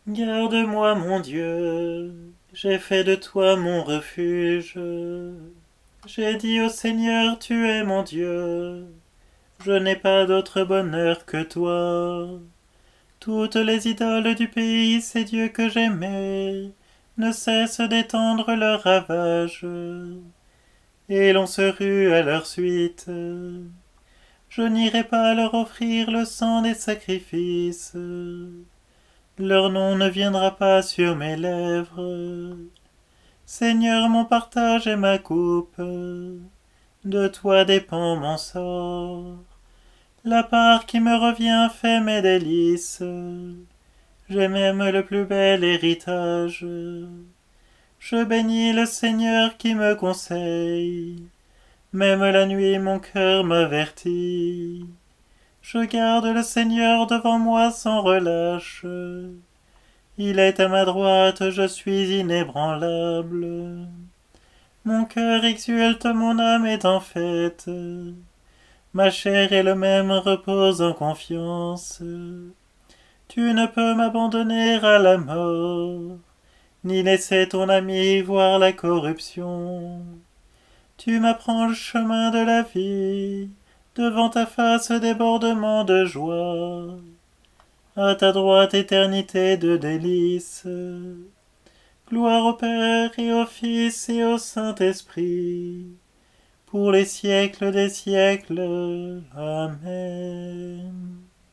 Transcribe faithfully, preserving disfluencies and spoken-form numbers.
Garde-moi, mon Dieu, j'ai fait de toi mon refuge. J'ai dit au Seigneur, tu es mon Dieu. Je n'ai pas d'autre bonheur que toi. Toutes les idoles du pays, ces dieux que j'aimais, ne cessent d'étendre leurs ravages, et l'on se rue à leur suite. Je n'irai pas leur offrir le sang des sacrifices. Leur nom ne viendra pas sur mes lèvres. Seigneur, mon partage et ma coupe, de toi dépend mon sort. La part qui me revient fait mes délices. J'ai même le plus bel héritage. Je bénis le Seigneur qui me conseille. Même la nuit mon cœur m'avertit. Je garde le Seigneur devant moi sans relâche. Il est à ma droite, je suis inébranlable. Mon cœur exulte, mon âme est en fête. Ma chair et le même repose en confiance. Tu ne peux m'abandonner à la mort, ni laisser ton ami voir la corruption. Tu m'apprends le chemin de la vie, devant ta face débordement de joie. À ta droite éternité de délices. Gloire au Père et au Fils et au Saint-Esprit, pour les siècles des siècles. Amen.